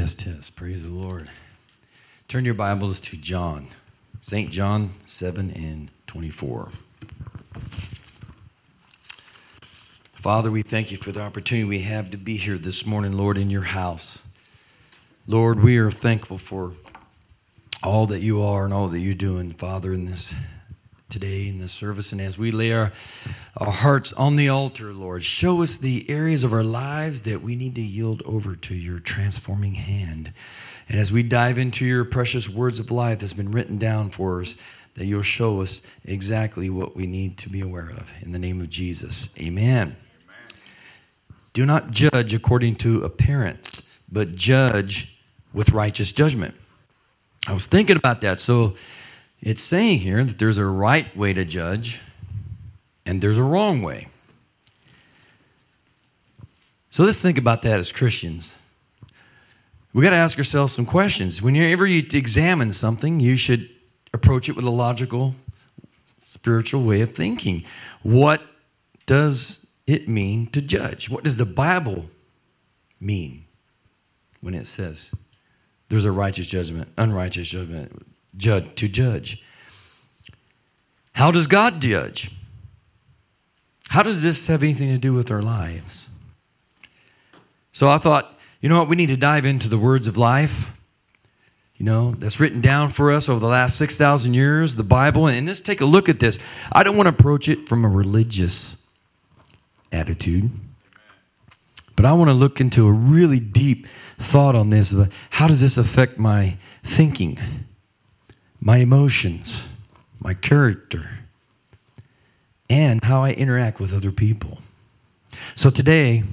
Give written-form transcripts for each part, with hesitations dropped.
Test, test. Praise the Lord. Turn your Bibles to John. St. John 7:24. Father, we thank you for the opportunity we have to be here this morning, Lord, in your house. Lord, we are thankful for all that you are and all that you're doing, Father, in this today in this service. And as we lay our hearts on the altar, Lord, show us the areas of our lives that we need to yield over to your transforming hand. And as we dive into your precious words of life that's been written down for us, that you'll show us exactly what we need to be aware of. In the name of Jesus, amen. Do not judge according to appearance, but judge with righteous judgment. I was thinking about that. So it's saying here that there's a right way to judge and there's a wrong way. So let's think about that as Christians. We got to ask ourselves some questions. Whenever you examine something, you should approach it with a logical, spiritual way of thinking. What does it mean to judge? What does the Bible mean when it says there's a righteous judgment, unrighteous judgment, to judge? How does God judge? How does this have anything to do with our lives? So I thought, you know what, we need to dive into the words of life, that's written down for us over the last 6,000 years, the Bible. And let's take a look at this. I don't want to approach it from a religious attitude, but I want to look into a really deep thought on this. How does this affect my thinking, my emotions, my character, and how I interact with other people? So today,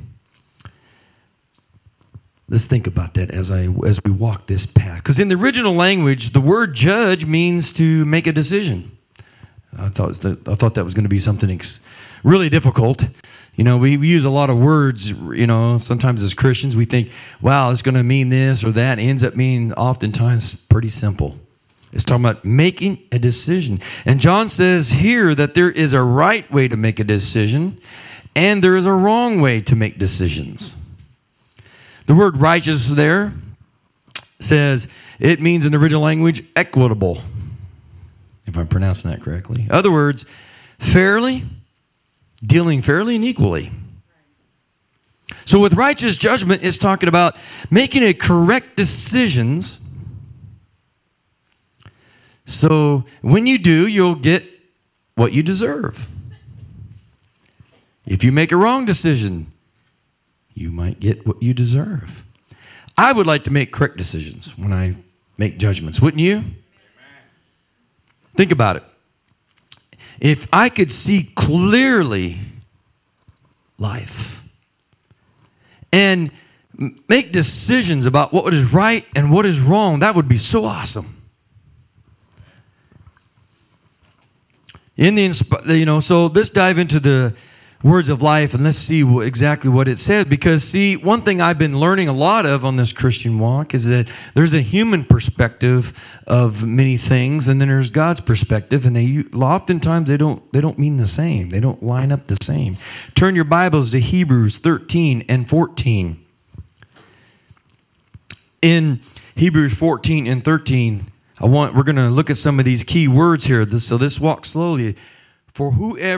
let's think about that as we walk this path. Because in the original language, the word judge means to make a decision. I thought that was going to be something really difficult. We use a lot of words, sometimes as Christians, we think, wow, it's going to mean this or that. It ends up being oftentimes pretty simple. It's talking about making a decision. And John says here that there is a right way to make a decision and there is a wrong way to make decisions. The word righteous there says it means in the original language equitable, if I'm pronouncing that correctly. In other words, fairly, dealing fairly and equally. So with righteous judgment, it's talking about making a correct decisions. So when you do, you'll get what you deserve. If you make a wrong decision, you might get what you deserve. I would like to make correct decisions when I make judgments, wouldn't you? Amen. Think about it. If I could see clearly life and make decisions about what is right and what is wrong, that would be so awesome. So let's dive into the words of life and let's see exactly what it said. Because, one thing I've been learning a lot of on this Christian walk is that there's a human perspective of many things, and then there's God's perspective, and oftentimes they don't mean the same. They don't line up the same. Turn your Bibles to Hebrews 13 and 14. In Hebrews 14 and 13, we're going to look at some of these key words here. So let's walk slowly. For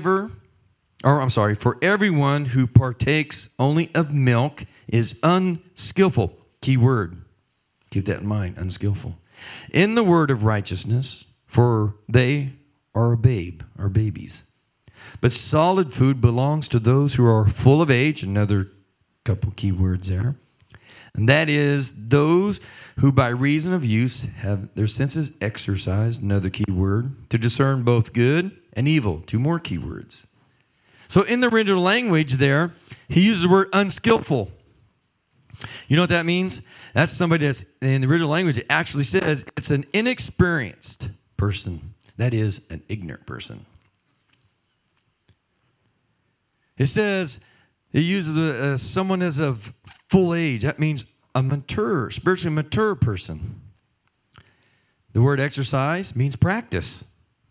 everyone who partakes only of milk is unskillful. Key word. Keep that in mind, unskillful. In the word of righteousness, for they are babies. But solid food belongs to those who are full of age. Another couple key words there. And that is those who by reason of use have their senses exercised, another key word, to discern both good and evil. Two more key words. So in the original language there, he uses the word unskillful. You know what that means? That's somebody that's, in the original language, it actually says it's an inexperienced person. That is an ignorant person. It says, it uses someone as of full age. That means a mature, spiritually mature person. The word exercise means practice.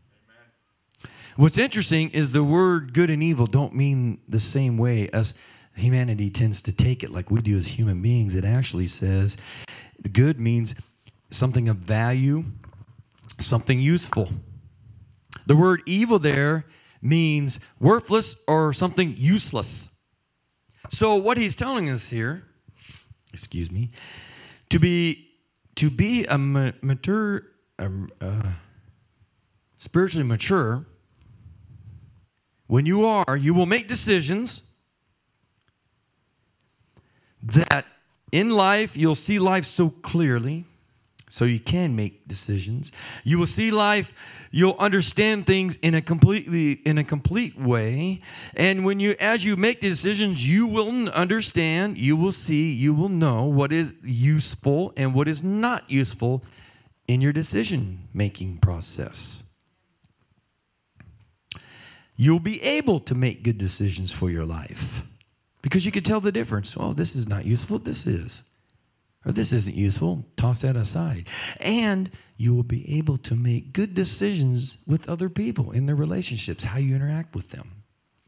Amen. What's interesting is the word good and evil don't mean the same way as humanity tends to take it like we do as human beings. It actually says good means something of value, something useful. The word evil there means worthless or something useless. So what he's telling us here, to be a mature, spiritually mature, when you will make decisions that in life you'll see life so clearly, so you can make decisions. You will see life, you'll understand things in a complete way. And as you make decisions, you will understand, you will see, you will know what is useful and what is not useful in your decision-making process. You'll be able to make good decisions for your life because you can tell the difference. Oh, this is not useful, this is. Or this isn't useful, toss that aside. And you will be able to make good decisions with other people in their relationships, how you interact with them.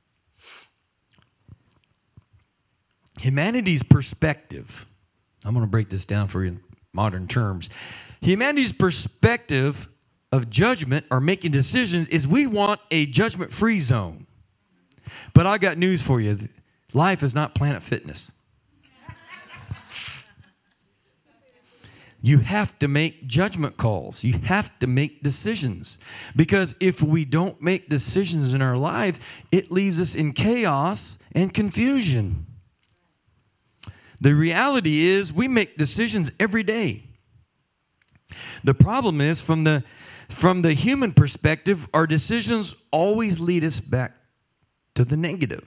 Humanity's perspective, I'm going to break this down for you in modern terms. Humanity's perspective of judgment or making decisions is we want a judgment-free zone. But I got news for you. Life is not Planet Fitness. You have to make judgment calls. You have to make decisions. Because if we don't make decisions in our lives, it leaves us in chaos and confusion. The reality is we make decisions every day. The problem is from the human perspective, our decisions always lead us back to the negative.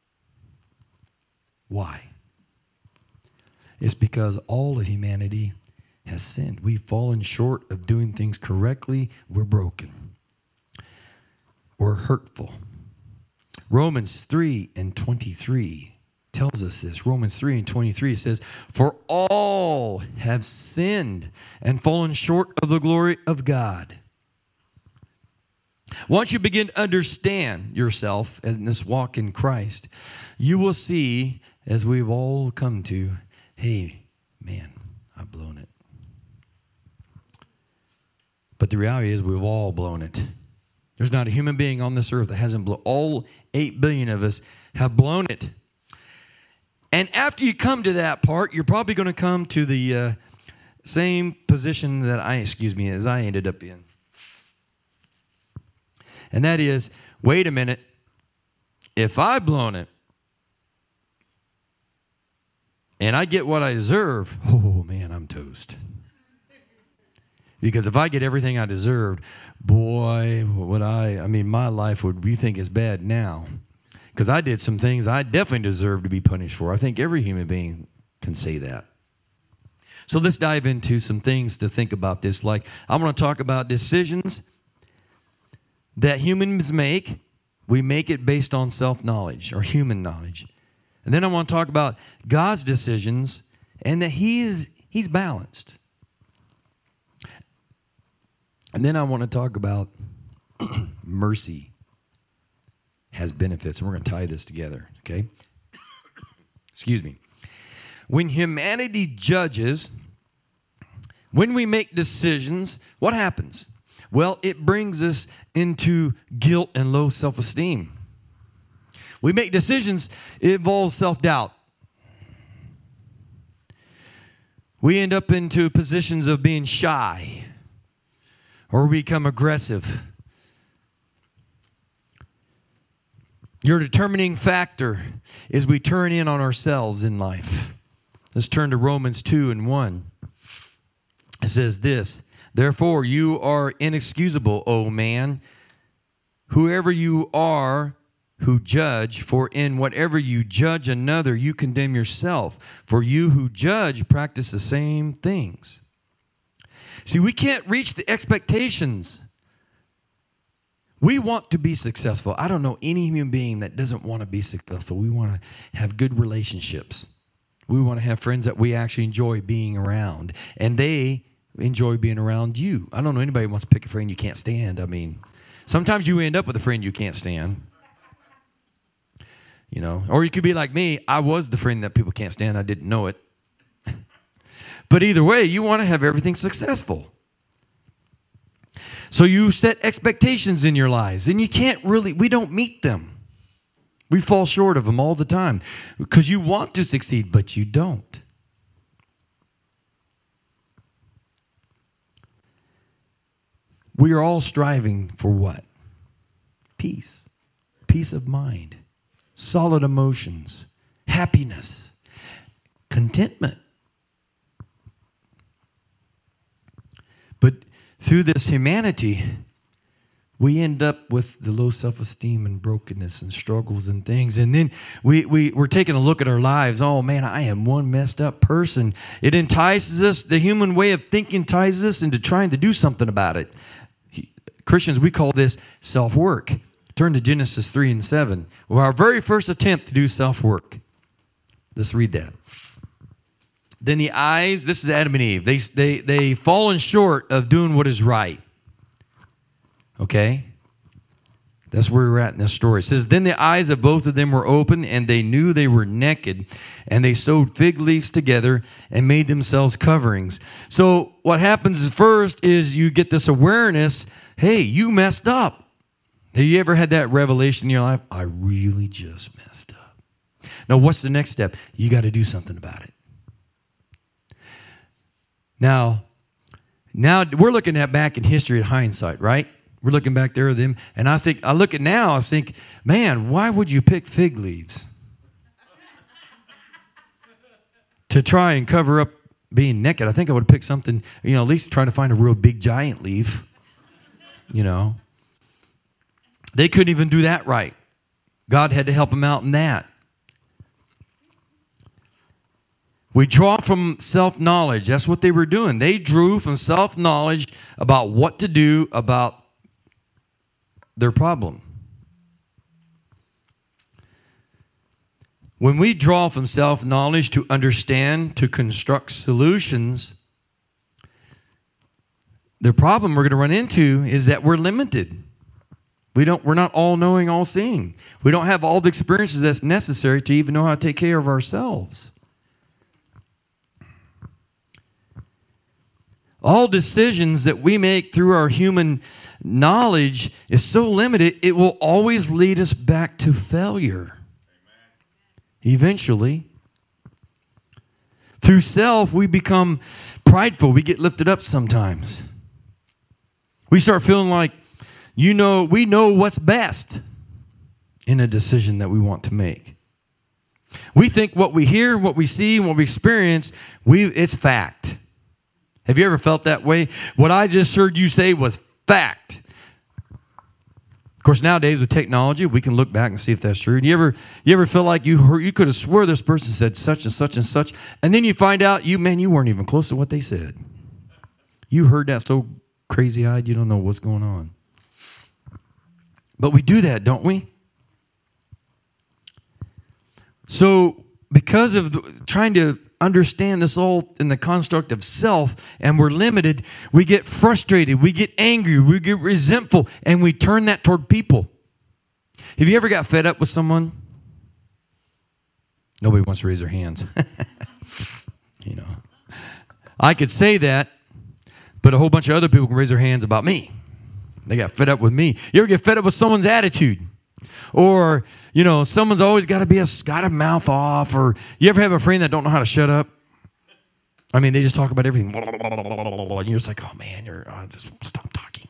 Why? It's because all of humanity has sinned. We've fallen short of doing things correctly. We're broken. We're hurtful. Romans 3:23 tells us this. Romans 3:23 says, "For all have sinned and fallen short of the glory of God." Once you begin to understand yourself in this walk in Christ, you will see, as we've all come to, hey, man, I've blown it. But the reality is we've all blown it. There's not a human being on this earth that hasn't blown. All 8 billion of us have blown it. And after you come to that part, you're probably going to come to the same position that as I ended up in. And that is, wait a minute, if I've blown it and I get what I deserve, oh man, I'm toast. Because if I get everything I deserved, boy, my life would we think is bad now. Because I did some things I definitely deserve to be punished for. I think every human being can say that. So let's dive into some things to think about this. Like, I'm going to talk about decisions that humans make. We make it based on self-knowledge or human knowledge. And then I want to talk about God's decisions and that He's balanced. And then I want to talk about mercy has benefits. And we're going to tie this together, okay? Excuse me. When humanity judges, when we make decisions, what happens? Well, it brings us into guilt and low self-esteem. We make decisions, it involves self-doubt. We end up into positions of being shy or we become aggressive. Your determining factor is we turn in on ourselves in life. Let's turn to Romans 2:1. It says this, "Therefore you are inexcusable, O man, whoever you are who judge, for in whatever you judge another, you condemn yourself. For you who judge practice the same things." See, we can't reach the expectations. We want to be successful. I don't know any human being that doesn't want to be successful. We want to have good relationships. We want to have friends that we actually enjoy being around. And they enjoy being around you. I don't know anybody who wants to pick a friend you can't stand. I mean, sometimes you end up with a friend you can't stand. you know. Or you could be like me. I was the friend that people can't stand. I didn't know it. But either way, you want to have everything successful. So you set expectations in your lives, and we don't meet them. We fall short of them all the time because you want to succeed, but you don't. We are all striving for what? Peace. Peace of mind. Solid emotions. Happiness. Contentment. But through this humanity, we end up with the low self-esteem and brokenness and struggles and things. And then we're taking a look at our lives. Oh, man, I am one messed up person. It entices us. The human way of thinking entices us into trying to do something about it. Christians, we call this self-work. Turn to Genesis 3 and 7. Well, our very first attempt to do self-work. Let's read that. Then the eyes, this is Adam and Eve. They fallen short of doing what is right. Okay? That's where we're at in this story. It says, then the eyes of both of them were open, and they knew they were naked, and they sewed fig leaves together and made themselves coverings. So what happens first is you get this awareness, hey, you messed up. Have you ever had that revelation in your life? I really just messed up. Now, what's the next step? You got to do something about it. Now we're looking at back in history at hindsight, right? We're looking back there at them, and I look at now, I think, man, why would you pick fig leaves to try and cover up being naked? I think I would pick something, at least try to find a real big giant leaf, They couldn't even do that right. God had to help them out in that. We draw from self-knowledge. That's what they were doing. They drew from self-knowledge about what to do about their problem. When we draw from self-knowledge to understand, to construct solutions, the problem we're going to run into is that we're limited. We're not all-knowing, all-seeing. We don't have all the experiences that's necessary to even know how to take care of ourselves. All decisions that we make through our human knowledge is so limited, it will always lead us back to failure. Eventually. Through self, we become prideful. We get lifted up sometimes. We start feeling like, we know what's best in a decision that we want to make. We think what we hear, what we see, and what we experience, it's fact. Have you ever felt that way? What I just heard you say was fact. Of course, nowadays with technology, we can look back and see if that's true. You ever feel like you could have swore this person said such and such and such, and then you find out you weren't even close to what they said. You heard that so crazy-eyed, you don't know what's going on. But we do that, don't we? So because of trying to understand this all in the construct of self, and we're limited, we get frustrated, we get angry, we get resentful, and we turn that toward people. Have you ever got fed up with someone? Nobody wants to raise their hands. I could say that, but a whole bunch of other people can raise their hands about me. They got fed up with me. You ever get fed up with someone's attitude? Or, someone's always got a mouth off. Or you ever have a friend that don't know how to shut up? They just talk about everything. And you're just like, oh, man, just stop talking.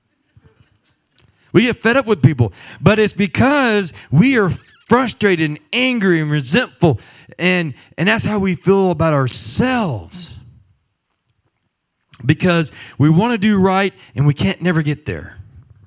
We get fed up with people. But it's because we are frustrated and angry and resentful. And that's how we feel about ourselves. Because we want to do right and we can't never get there.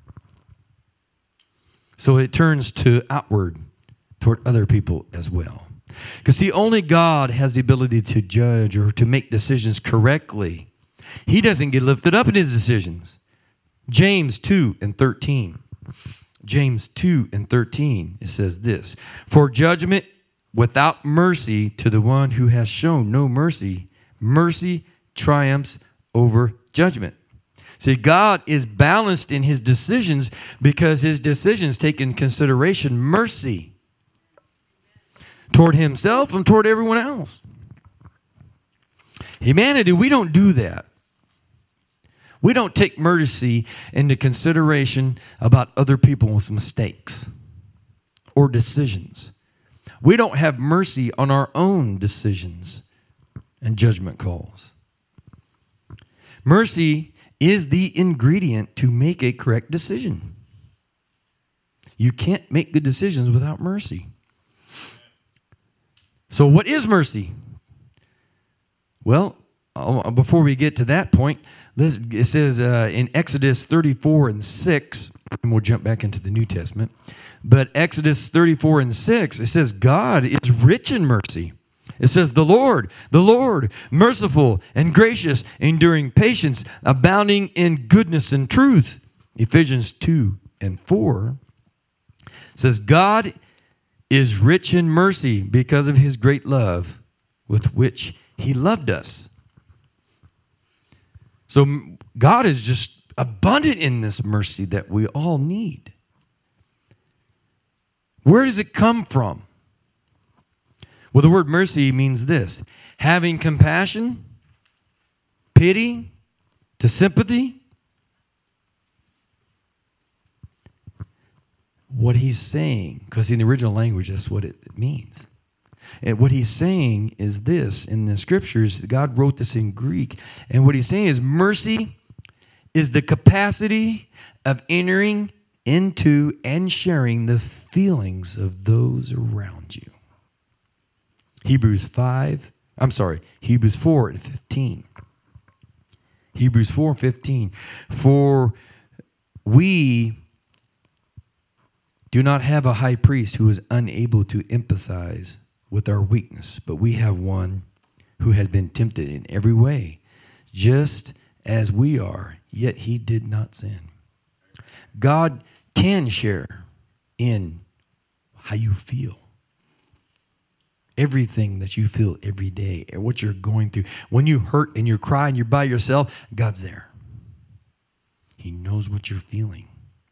So it turns to outward toward other people as well. Because see, only God has the ability to judge or to make decisions correctly. He doesn't get lifted up in his decisions. James 2 and 13. James 2 and 13, it says this. For judgment without mercy to the one who has shown no mercy, mercy triumphs over judgment. See, God is balanced in his decisions because his decisions take in consideration mercy. toward himself and toward everyone else. Humanity, we don't do that. We don't take mercy into consideration about other people's mistakes or decisions. We don't have mercy on our own decisions and judgment calls. Mercy is the ingredient to make a correct decision. You can't make good decisions without mercy. So what is mercy? Well, before we get to that point, it says in Exodus 34:6, and we'll jump back into the New Testament, but Exodus 34:6, it says God is rich in mercy. It says the Lord, merciful and gracious, enduring patience, abounding in goodness and truth. Ephesians 2:4 says God is rich in mercy because of his great love with which he loved us. So God is just abundant in this mercy that we all need. Where does it come from? Well, the word mercy means this: having compassion, pity, to sympathy. What he's saying, because in the original language, that's what it means. And what he's saying is this in the scriptures. God wrote this in Greek. And what he's saying is mercy is the capacity of entering into and sharing the feelings of those around you. Hebrews 4:15. Hebrews 4:15. For we do not have a high priest who is unable to empathize with our weakness, but we have one who has been tempted in every way, just as we are, yet he did not sin. God can share in how you feel. Everything that you feel every day, or what you're going through. When you hurt and you're crying, you're by yourself, God's there. He knows what you're feeling.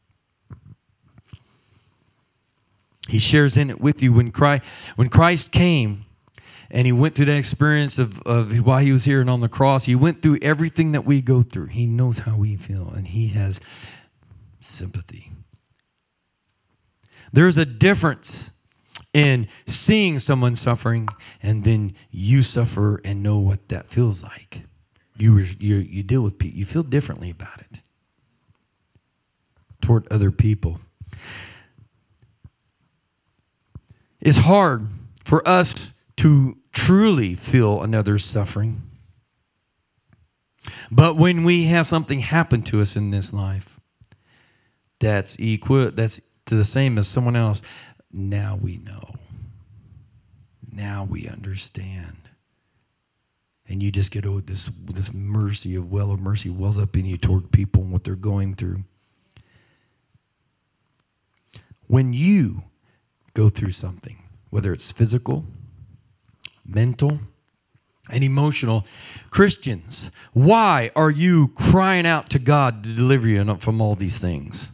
He shares in it with you. When Christ came and he went through that experience of while he was here and on the cross, he went through everything that we go through. He knows how we feel, and he has sympathy. There's a difference in seeing someone suffering and then you suffer and know what that feels like. You deal with people. You feel differently about it toward other people. It's hard for us to truly feel another's suffering. But when we have something happen to us in this life that's to the same as someone else, now we know. Now we understand. And you just get this mercy, a well of mercy wells up in you toward people and what they're going through. When you go through something, whether it's physical, mental, and emotional, Christians, why are you crying out to God to deliver you from all these things?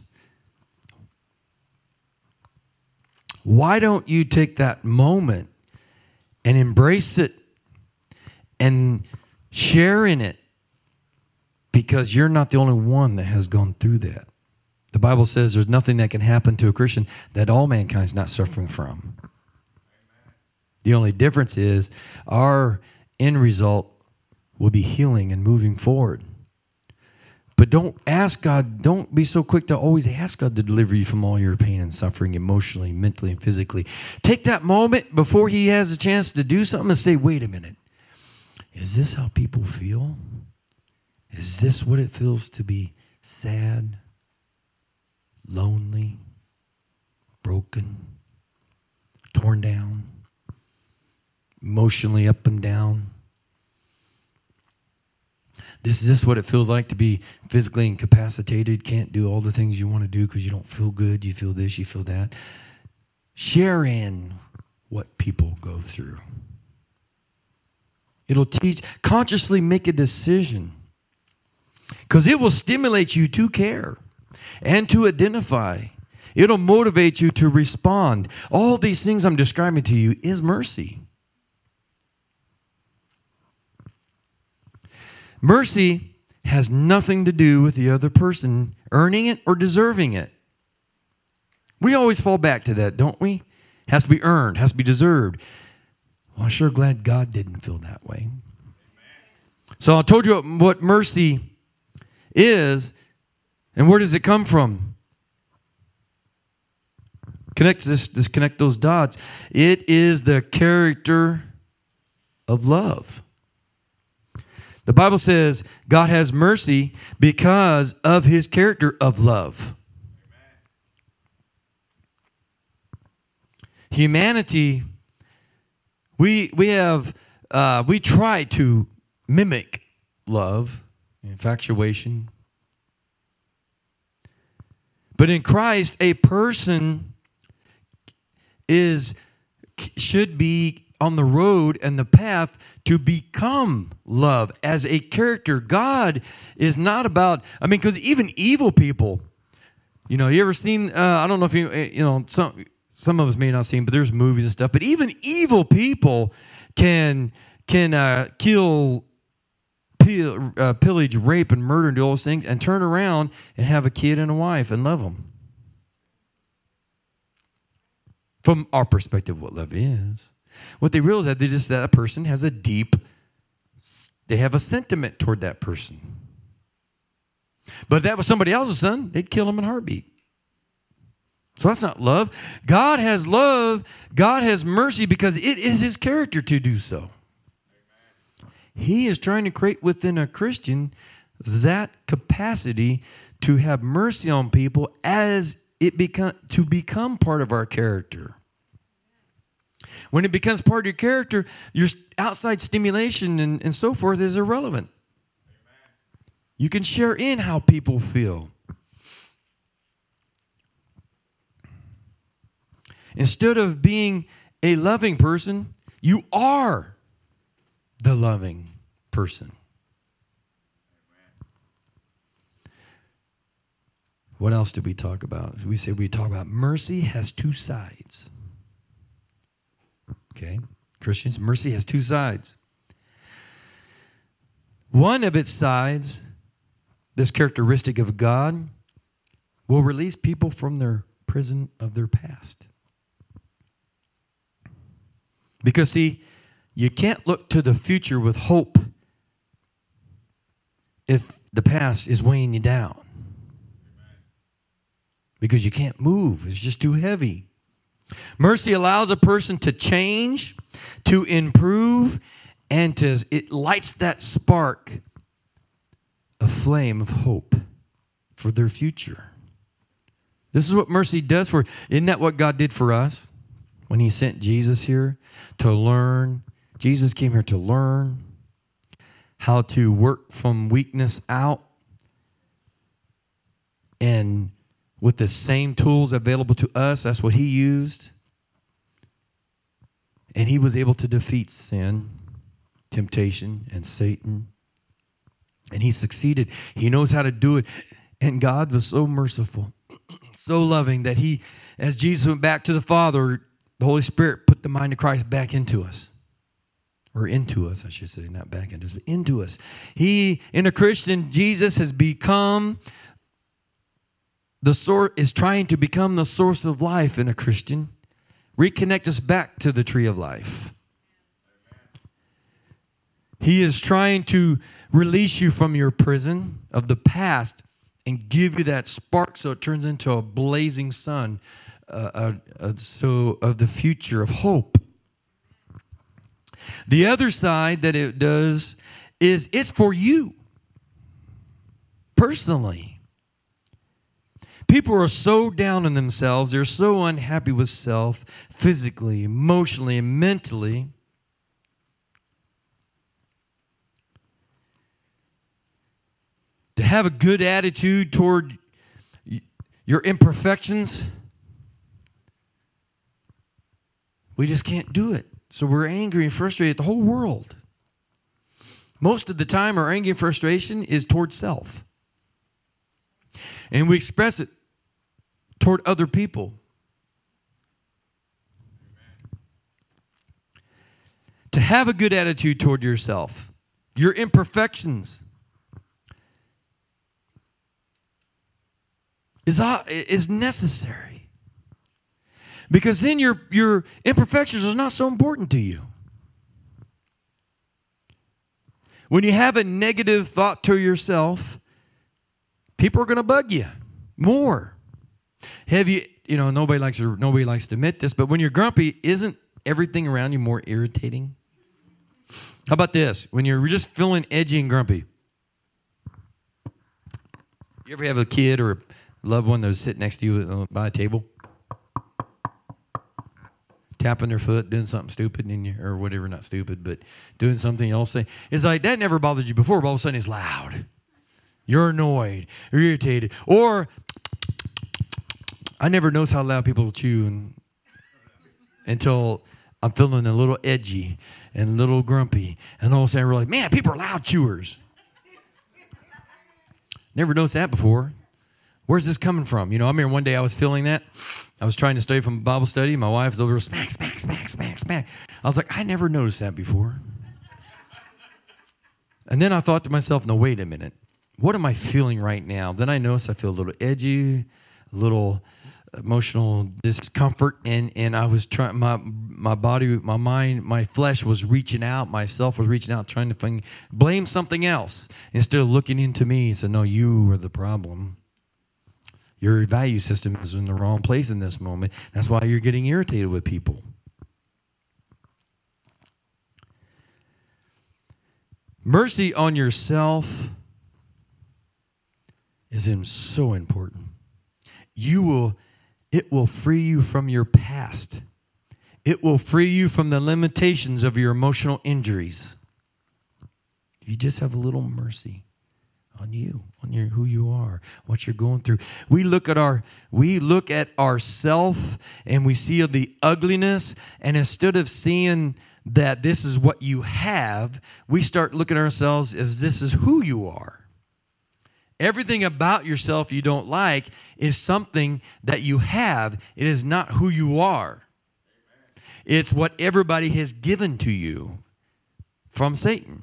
Why don't you take that moment and embrace it and share in it? Because you're not the only one that has gone through that. The Bible says there's nothing that can happen to a Christian that all mankind is not suffering from. The only difference is our end result will be healing and moving forward. But don't be so quick to always ask God to deliver you from all your pain and suffering emotionally, mentally, and physically. Take that moment before he has a chance to do something and say, wait a minute. Is this how people feel? Is this what it feels to be sad, lonely, broken, torn down, emotionally up and down? Is this what it feels like to be physically incapacitated, can't do all the things you want to do because you don't feel good, you feel this, you feel that? Share in what people go through. It'll teach, consciously make a decision, because it will stimulate you to care and to identify It'll motivate you to respond. All these things I'm describing to you is mercy. Mercy has nothing to do with the other person earning it or deserving it. We always fall back to that, don't we? Has to be earned, has to be deserved. Well, I'm sure glad God didn't feel that way. So I told you what mercy is, and where does it come from? Connect those dots. It is the character of love. The Bible says God has mercy because of his character of love. Humanity, we try to mimic love, infatuation. But in Christ, a person should be on the road and the path to become love as a character. God is not about, because even evil people, you ever seen, I don't know if some of us may not have seen, but there's movies and stuff, but even evil people can kill, pillage, rape, and murder and do all those things and turn around and have a kid and a wife and love them. From our perspective, what love is. What they realize is that person has they have a sentiment toward that person. But if that was somebody else's son, they'd kill him in a heartbeat. So that's not love. God has love. God has mercy because it is his character to do so. He is trying to create within a Christian that capacity to have mercy on people as it become part of our character. When it becomes part of your character, your outside stimulation and so forth is irrelevant. You can share in how people feel. Instead of being a loving person, you are the loving person. What else did we talk about? We talk about mercy has two sides. Okay? Christians, mercy has two sides. One of its sides, this characteristic of God, will release people from their prison of their past. Because, see, you can't look to the future with hope if the past is weighing you down. Because you can't move. It's just too heavy. Mercy allows a person to change, to improve, and it lights that spark, a flame of hope for their future. This is what mercy does for. Isn't that what God did for us when he sent Jesus here to learn? Jesus came here to learn how to work from weakness out, and with the same tools available to us, that's what he used. And he was able to defeat sin, temptation, and Satan. And he succeeded. He knows how to do it. And God was so merciful, so loving, that he, as Jesus went back to the Father, the Holy Spirit put the mind of Christ back into us. Or into us, I should say, not back into us, but into us. In a Christian, Jesus has become is trying to become the source of life in a Christian. Reconnect us back to the tree of life. He is trying to release you from your prison of the past and give you that spark so it turns into a blazing sun of the future of hope. The other side that it does is it's for you personally. People are so down on themselves. They're so unhappy with self, physically, emotionally, and mentally. To have a good attitude toward your imperfections, we just can't do it. So we're angry and frustrated at the whole world. Most of the time, our anger and frustration is toward self. And we express it toward other people. To have a good attitude toward yourself, your imperfections, is necessary. Because then your imperfections are not so important to you. When you have a negative thought to yourself, people are going to bug you more. Nobody likes to admit this, but when you're grumpy, isn't everything around you more irritating? How about this? When you're just feeling edgy and grumpy. You ever have a kid or a loved one that was sitting next to you by a table? Tapping their foot, doing something stupid, or whatever, not stupid, but doing something else. It's like, that never bothered you before, but all of a sudden it's loud. You're annoyed, you're irritated. Or, I never notice how loud people chew until I'm feeling a little edgy and a little grumpy. And all of a sudden we're like, man, people are loud chewers. Never noticed that before. Where's this coming from? I remember one day I was feeling that. I was trying to study from Bible study. My wife was over, smack, smack, smack, smack, smack. I was like, I never noticed that before. And then I thought to myself, no, wait a minute. What am I feeling right now? Then I noticed I feel a little edgy, a little emotional discomfort, and I was trying, my body, my mind, my flesh was reaching out, myself was reaching out, trying to blame something else instead of looking into me and saying, no, you are the problem. Your value system is in the wrong place in this moment. That's why you're getting irritated with people. Mercy on yourself is so important. It will free you from your past. It will free you from the limitations of your emotional injuries. You just have a little mercy on you, on who you are, what you're going through. We look at ourself and we see the ugliness, and instead of seeing that this is what you have, we start looking at ourselves as this is who you are. Everything about yourself you don't like is something that you have. It is not who you are. It's what everybody has given to you from Satan.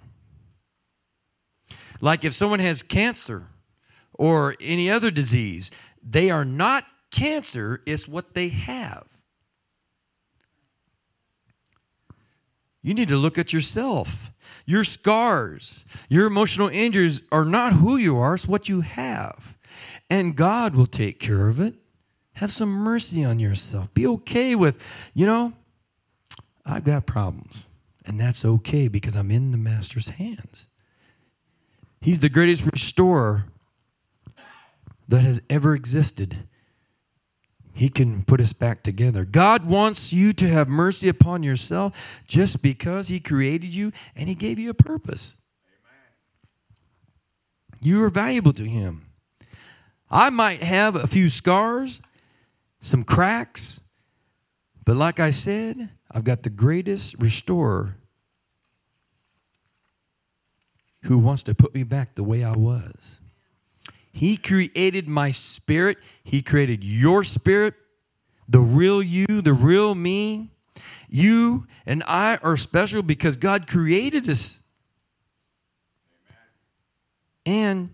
Like if someone has cancer or any other disease, they are not cancer, it's what they have. You need to look at yourself. Your scars, your emotional injuries are not who you are, it's what you have. And God will take care of it. Have some mercy on yourself. Be okay with, I've got problems. And that's okay because I'm in the Master's hands. He's the greatest restorer that has ever existed. He can put us back together. God wants you to have mercy upon yourself just because He created you and He gave you a purpose. Amen. You are valuable to Him. I might have a few scars, some cracks, but like I said, I've got the greatest restorer who wants to put me back the way I was. He created my spirit. He created your spirit, the real you, the real me. You and I are special because God created us. Amen. And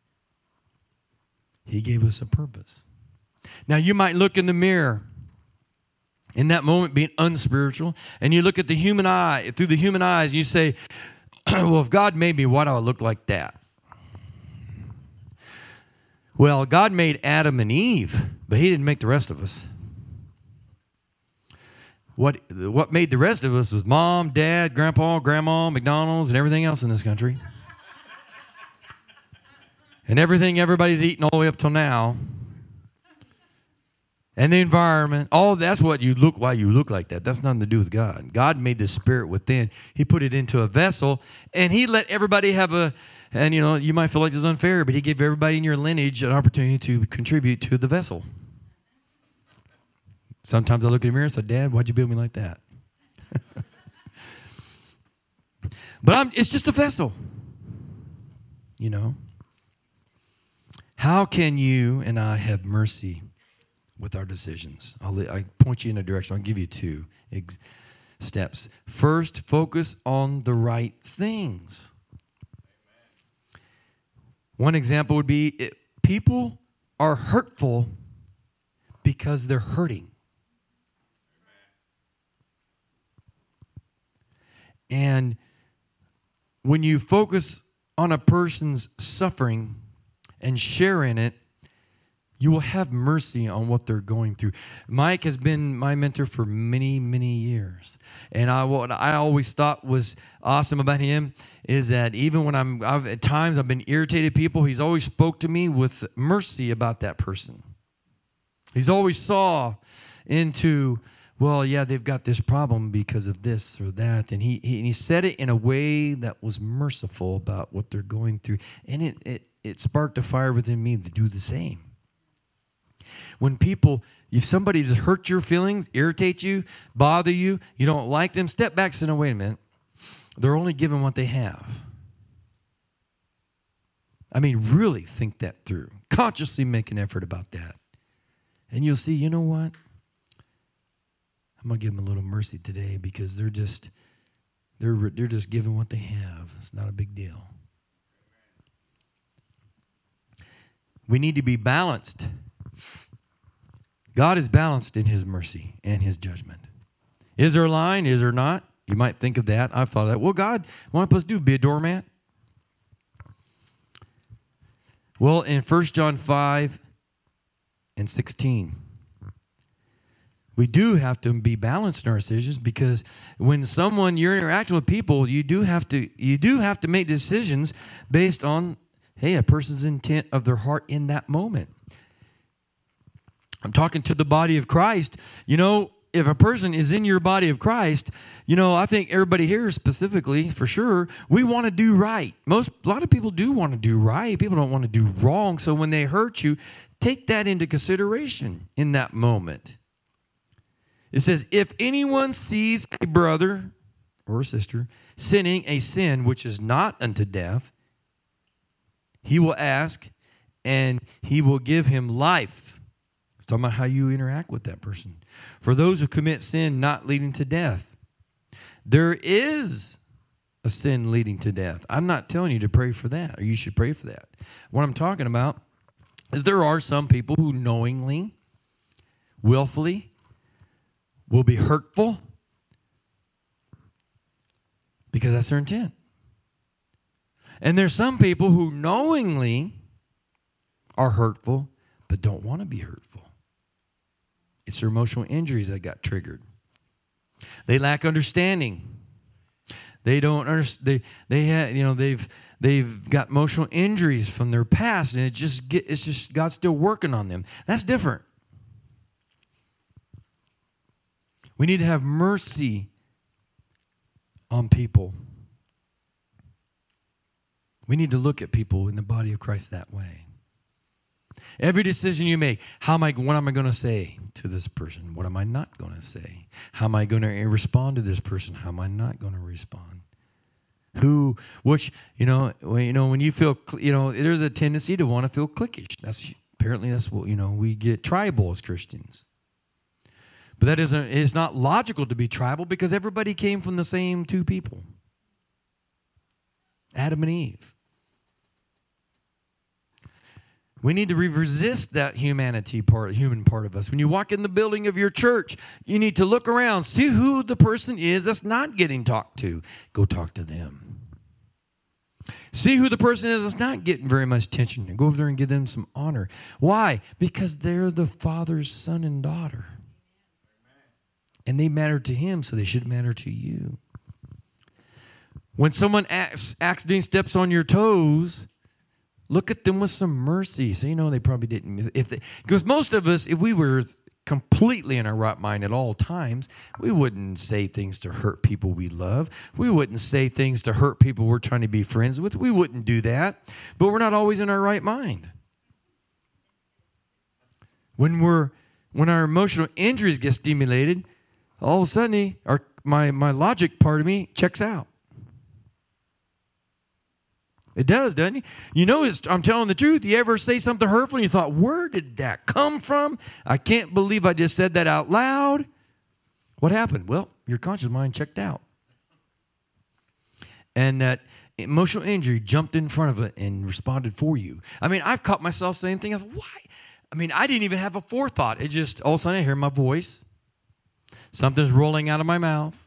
He gave us a purpose. Now, you might look in the mirror in that moment being unspiritual, and you look at the human eye, through the human eyes, and you say, well, if God made me, why do I look like that? Well, God made Adam and Eve, but He didn't make the rest of us. What made the rest of us was mom, dad, grandpa, grandma, McDonald's, and everything else in this country. And everything everybody's eating all the way up till now. And the environment, all that's what you look, why you look like that. That's nothing to do with God. God made the spirit within. He put it into a vessel, and He let everybody have and you might feel like it's unfair, but He gave everybody in your lineage an opportunity to contribute to the vessel. Sometimes I look in the mirror and say, Dad, why'd you build me like that? But it's just a vessel. How can you and I have mercy with our decisions. I point you in a direction. I'll give you two steps. First, focus on the right things. One example would be people are hurtful because they're hurting. And when you focus on a person's suffering and share in it, you will have mercy on what they're going through. Mike has been my mentor for many, many years. And what I always thought was awesome about him is that even when at times I've been irritated people, he's always spoke to me with mercy about that person. He's always saw into, well, yeah, they've got this problem because of this or that. And he said it in a way that was merciful about what they're going through. And it sparked a fire within me to do the same. When if somebody just hurt your feelings, irritate you, bother you, you don't like them, step back and say, no, wait a minute. They're only given what they have. I mean, really think that through. Consciously make an effort about that. And you'll see, you know what? I'm going to give them a little mercy today because they're just given what they have. It's not a big deal. We need to be balanced. God is balanced in his mercy and his judgment. Is there a line? Is there not? You might think of that. I've thought of that. Well, God, what am I supposed to do? Be a doormat? Well, in 1 John 5 and 16, we do have to be balanced in our decisions because when you're interacting with people, you do have to make decisions based on, hey, a person's intent of their heart in that moment. I'm talking to the body of Christ. You know, if a person is in your body of Christ, you know, I think everybody here specifically, for sure, we want to do right. A lot of people do want to do right. People don't want to do wrong. So when they hurt you, take that into consideration in that moment. It says, if anyone sees a brother or a sister sinning a sin which is not unto death, he will ask and he will give him life. It's talking about how you interact with that person. For those who commit sin not leading to death. There is a sin leading to death. I'm not telling you to pray for that, or you should pray for that. What I'm talking about is there are some people who knowingly, willfully, will be hurtful because that's their intent. And there's some people who knowingly are hurtful but don't want to be hurtful. It's their emotional injuries that got triggered. They lack understanding. They don't understand. They've got emotional injuries from their past, and it's just God's still working on them. That's different. We need to have mercy on people. We need to look at people in the body of Christ that way. Every decision you make, what am I going to say to this person? What am I not going to say? How am I going to respond to this person? How am I not going to respond? When you feel, there's a tendency to want to feel cliquish. That's what, we get tribal as Christians. But it's not logical to be tribal because everybody came from the same two people. Adam and Eve. We need to resist that human part of us. When you walk in the building of your church, you need to look around, see who the person is that's not getting talked to. Go talk to them. See who the person is that's not getting very much attention. And go over there and give them some honor. Why? Because they're the Father's son and daughter. And they matter to him, so they should matter to you. When someone accidentally steps on your toes, look at them with some mercy. So, they probably didn't. Because most of us, if we were completely in our right mind at all times, we wouldn't say things to hurt people we love. We wouldn't say things to hurt people we're trying to be friends with. We wouldn't do that. But we're not always in our right mind. When our emotional injuries get stimulated, all of a sudden, my logic part of me checks out. It does, doesn't it? You know, I'm telling the truth. You ever say something hurtful and you thought, where did that come from? I can't believe I just said that out loud. What happened? Well, your conscious mind checked out. And that emotional injury jumped in front of it and responded for you. I mean, I've caught myself saying things, why? I mean, I didn't even have a forethought. It just, all of a sudden I hear my voice. Something's rolling out of my mouth.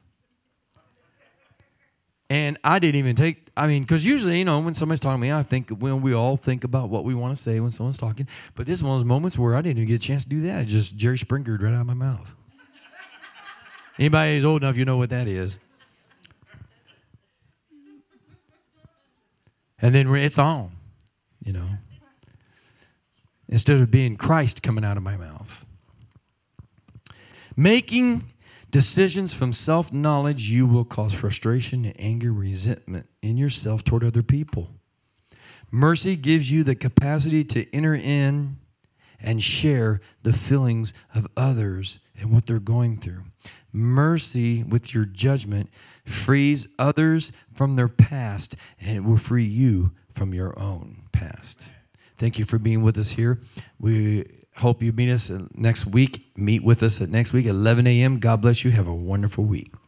And I didn't even because usually, you know, when somebody's talking to me, I think we all think about what we want to say when someone's talking. But this is one of those moments where I didn't even get a chance to do that. It just Jerry Springered right out of my mouth. Anybody who's old enough, you know what that is. And then it's on, you know. Instead of being Christ coming out of my mouth. Making decisions from self-knowledge, you will cause frustration and anger, resentment in yourself toward other people. Mercy gives you the capacity to enter in and share the feelings of others and what they're going through. Mercy, with your judgment, frees others from their past, and it will free you from your own past. Thank you for being with us here. We hope you meet us next week. Meet with us at next week at 11 a.m. God bless you. Have a wonderful week.